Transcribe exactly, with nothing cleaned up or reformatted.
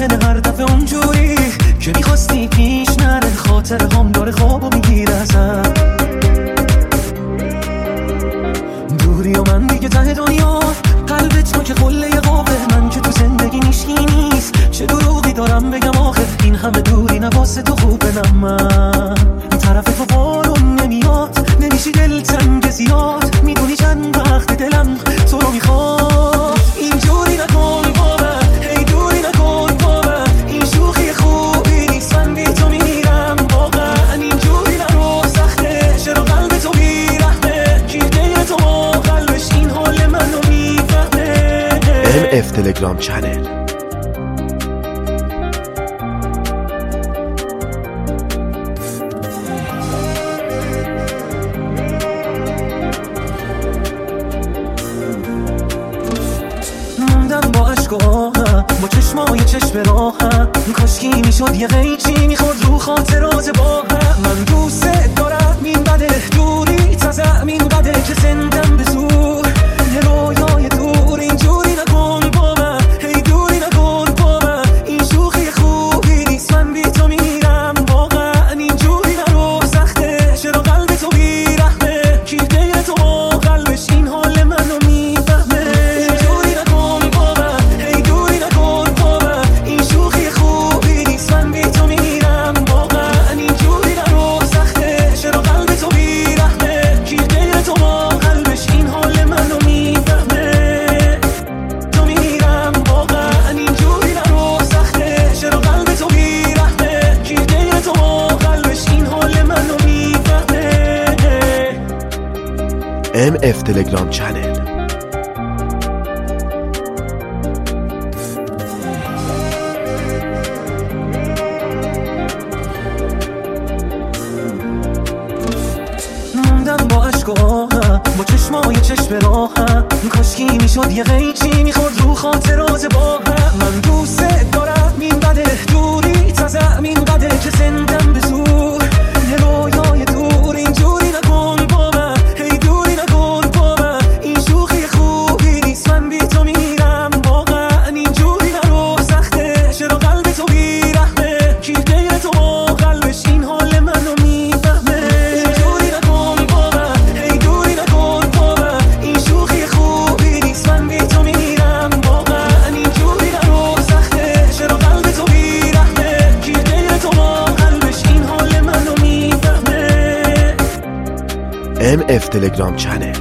ممکنه هر دفعه اونجوری که میخواستی پیش نره، خاطر هم داره خوابو میگیره ازم. دوری و من دیگه ته دنیا، قلبت تو که قله قوه، من که تو زندگی نیشکی نیست. چه دروغی دارم بگم آخه، این همه دوری نواسه تو خوبه. نه من طرف تو بارون نمیاد، نمیشی دلتنگ زیاد، میدونی چند وقت دلم تو رو میخواد. اینجوری نکن با من، هی دوری نکن با من، این شوخی خوبی نیست، من بی تو میرم واقعا. اینجوری نرو سخته، چرا قلب تو بیرحمه، کی غیر تو ما قلبش این حال منو میفهمه. ام اف تلگرام چنل. با عشق و آهم، با چشمای چشم راهم، کاشکی میشد یه قیچی میخورد رو خاطرات با هم. من دوست دارم این بده، دوری تازم این بده که زندم به زور یه رویای دور. اینجوری نکن با من، هی دوری نکن با من، این شوخی خوبی نیست، من بی تو میرم واقعا. اینجوری نرو سخته، چرا قلب تو بیرحمه، کی غیر تو ما قلبش این حال منو میفهمه. اینجوری نکن با من، هی دوری نکن با من، این شوخی خوبی نیست، من بی تو میرم واقعا. اینجوری نرو سخته، چرا قلب تو بیرحمه، کی غیر تو ما قلبش این حال منو میفهمه. تو میرم واقعا. اینجوری نرو سخته، چرا قلب تو بیرحمه، کی غیر تو ما قلبش این حال منو میفهمه. ام اف تلگرام چنل. موندم با عشق و آهم، با چشمای چشم راهم، کاشکی میشد یه قیچی میخورد رو خاطرات با هم. من دوست دارم این بده، دوری تازم این بده که زندم به زور یه رویای دور. اینجوری نکن با من، هی دوری نکن با من، این شوخی خوبی نیست، من بی تو میرم واقعا. اینجوری نرو سخته، چرا قلب تو بیرحمه، کی غیر تو ما قلبش این حال منو میفهمه. اینجوری نکن با من، هی دوری نکن با من، این شوخی خوبی نیست، من بی تو میرم واقعا. اینجوری نرو سخته، چرا قلب تو بیرحمه، کی غیر تو ما قلبش این حال منو میفهمه. ام اف تلگرام چنل.